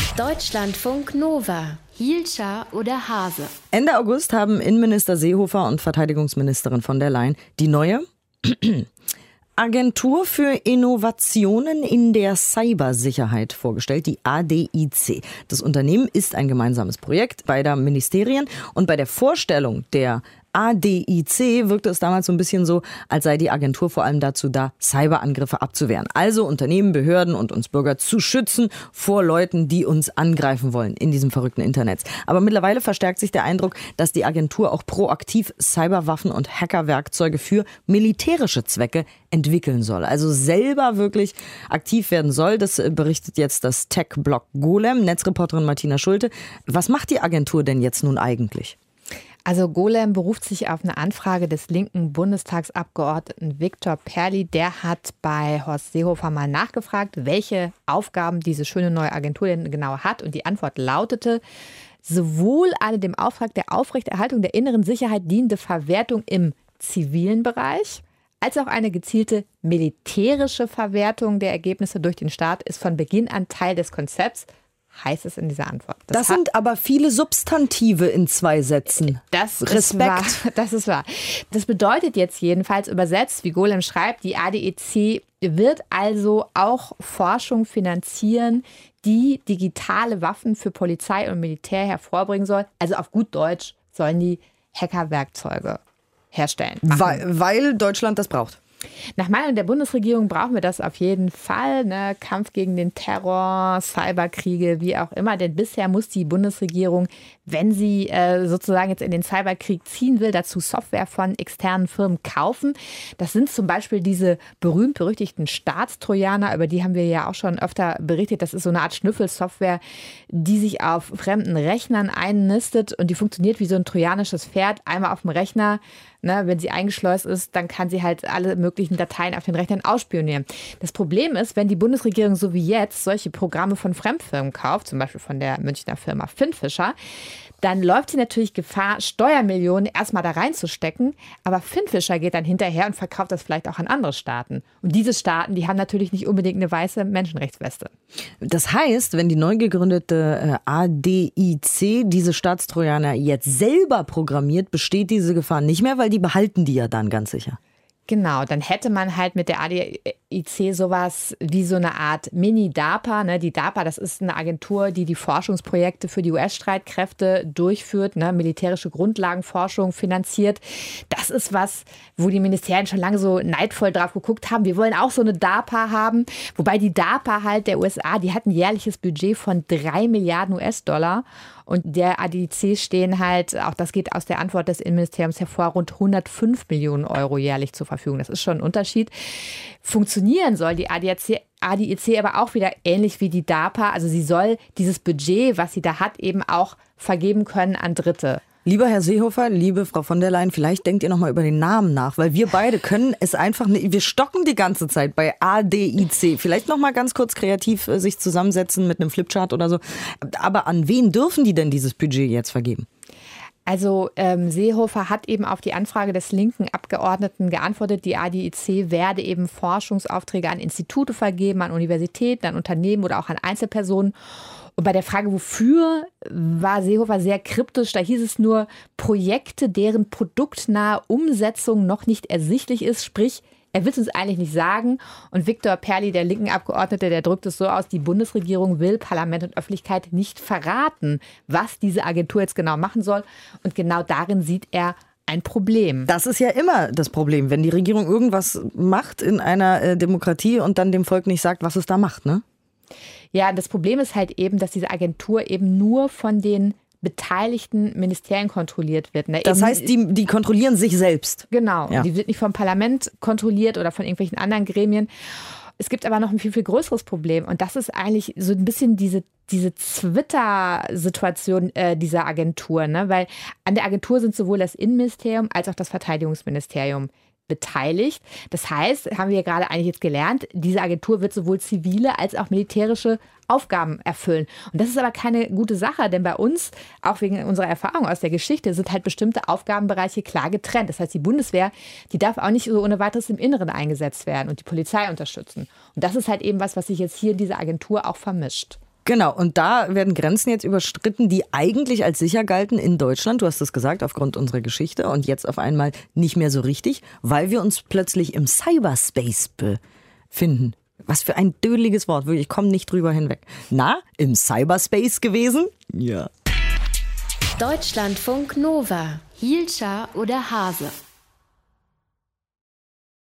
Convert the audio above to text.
Deutschlandfunk Nova. Hielscher oder Hase? Ende August haben Innenminister Seehofer und Verteidigungsministerin von der Leyen die neue Agentur für Innovationen in der Cybersicherheit vorgestellt, die ADIC. Das Unternehmen ist ein gemeinsames Projekt beider Ministerien und bei der Vorstellung der ADIC wirkte es damals so ein bisschen so, als sei die Agentur vor allem dazu da, Cyberangriffe abzuwehren. Also Unternehmen, Behörden und uns Bürger zu schützen vor Leuten, die uns angreifen wollen in diesem verrückten Internet. Aber mittlerweile verstärkt sich der Eindruck, dass die Agentur auch proaktiv Cyberwaffen und Hackerwerkzeuge für militärische Zwecke entwickeln soll. Also selber wirklich aktiv werden soll. Das berichtet jetzt das Tech-Blog Golem. Netzreporterin Martina Schulte. Was macht die Agentur denn jetzt nun eigentlich? Also Golem beruft sich auf eine Anfrage des linken Bundestagsabgeordneten Viktor Perli. Der hat bei Horst Seehofer mal nachgefragt, welche Aufgaben diese schöne neue Agentur denn genau hat. Und die Antwort lautete: sowohl eine dem Auftrag der Aufrechterhaltung der inneren Sicherheit dienende Verwertung im zivilen Bereich, als auch eine gezielte militärische Verwertung der Ergebnisse durch den Staat ist von Beginn an Teil des Konzepts, heißt es in dieser Antwort. Das sind aber viele Substantive in 2 Sätzen. Respekt. Das ist wahr. Das bedeutet jetzt jedenfalls übersetzt, wie Golem schreibt, die ADIC wird also auch Forschung finanzieren, die digitale Waffen für Polizei und Militär hervorbringen soll. Also auf gut Deutsch sollen die Hackerwerkzeuge herstellen. Weil Deutschland das braucht. Nach Meinung der Bundesregierung brauchen wir das auf jeden Fall. Ne? Kampf gegen den Terror, Cyberkriege, wie auch immer. Denn bisher muss die Bundesregierung, wenn sie sozusagen jetzt in den Cyberkrieg ziehen will, dazu Software von externen Firmen kaufen. Das sind zum Beispiel diese berühmt-berüchtigten Staatstrojaner, über die haben wir ja auch schon öfter berichtet. Das ist so eine Art Schnüffelsoftware, die sich auf fremden Rechnern einnistet und die funktioniert wie so ein trojanisches Pferd. Einmal auf dem Rechner. Ne, wenn sie eingeschleust ist, dann kann sie halt alle möglichen Dateien auf den Rechnern ausspionieren. Das Problem ist, wenn die Bundesregierung so wie jetzt solche Programme von Fremdfirmen kauft, zum Beispiel von der Münchner Firma Finfisher, dann läuft sie natürlich Gefahr, Steuermillionen erstmal da reinzustecken. Aber Finfisher geht dann hinterher und verkauft das vielleicht auch an andere Staaten. Und diese Staaten, die haben natürlich nicht unbedingt eine weiße Menschenrechtsweste. Das heißt, wenn die neu gegründete ADIC diese Staatstrojaner jetzt selber programmiert, besteht diese Gefahr nicht mehr, weil die behalten die ja dann ganz sicher. Genau, dann hätte man halt mit der ADIC sowas wie so eine Art Mini-DARPA. Ne? Die DARPA, das ist eine Agentur, die Forschungsprojekte für die US-Streitkräfte durchführt, ne? Militärische Grundlagenforschung finanziert. Das ist was, wo die Ministerien schon lange so neidvoll drauf geguckt haben. Wir wollen auch so eine DARPA haben. Wobei die DARPA halt der USA, die hat ein jährliches Budget von 3 Milliarden US-Dollar. Und der ADIC stehen halt, auch das geht aus der Antwort des Innenministeriums hervor, rund 105 Millionen Euro jährlich zur Verfügung. Das ist schon ein Unterschied. Funktionieren soll die ADIC aber auch wieder ähnlich wie die DARPA. Also sie soll dieses Budget, was sie da hat, eben auch vergeben können an Dritte. Lieber Herr Seehofer, liebe Frau von der Leyen, vielleicht denkt ihr noch mal über den Namen nach, weil wir beide können es einfach nicht, wir stocken die ganze Zeit bei ADIC. Vielleicht noch mal ganz kurz kreativ sich zusammensetzen mit einem Flipchart oder so. Aber an wen dürfen die denn dieses Budget jetzt vergeben? Also Seehofer hat eben auf die Anfrage des linken Abgeordneten geantwortet, die ADIC werde eben Forschungsaufträge an Institute vergeben, an Universitäten, an Unternehmen oder auch an Einzelpersonen. Und bei der Frage, wofür, war Seehofer sehr kryptisch. Da hieß es nur Projekte, deren produktnahe Umsetzung noch nicht ersichtlich ist, sprich, er will es uns eigentlich nicht sagen. Und Viktor Perli, der linken Abgeordnete, der drückt es so aus, die Bundesregierung will Parlament und Öffentlichkeit nicht verraten, was diese Agentur jetzt genau machen soll. Und genau darin sieht er ein Problem. Das ist ja immer das Problem, wenn die Regierung irgendwas macht in einer Demokratie und dann dem Volk nicht sagt, was es da macht, ne? Ja, das Problem ist halt eben, dass diese Agentur eben nur von den beteiligten Ministerien kontrolliert wird. Ne? Das heißt, die kontrollieren sich selbst. Genau. Ja. Die wird nicht vom Parlament kontrolliert oder von irgendwelchen anderen Gremien. Es gibt aber noch ein viel, viel größeres Problem. Und das ist eigentlich so ein bisschen diese Twitter-Situation dieser Agentur. Ne? Weil an der Agentur sind sowohl das Innenministerium als auch das Verteidigungsministerium beteiligt. Das heißt, haben wir ja gerade eigentlich jetzt gelernt, diese Agentur wird sowohl zivile als auch militärische Aufgaben erfüllen. Und das ist aber keine gute Sache, denn bei uns, auch wegen unserer Erfahrung aus der Geschichte, sind halt bestimmte Aufgabenbereiche klar getrennt. Das heißt, die Bundeswehr, die darf auch nicht so ohne weiteres im Inneren eingesetzt werden und die Polizei unterstützen. Und das ist halt eben was sich jetzt hier in dieser Agentur auch vermischt. Genau, und da werden Grenzen jetzt überstritten, die eigentlich als sicher galten in Deutschland. Du hast es gesagt, aufgrund unserer Geschichte und jetzt auf einmal nicht mehr so richtig, weil wir uns plötzlich im Cyberspace befinden. Was für ein dödeliges Wort, wirklich, ich komme nicht drüber hinweg. Na, im Cyberspace gewesen? Ja. Deutschlandfunk Nova. Hielscher oder Hase?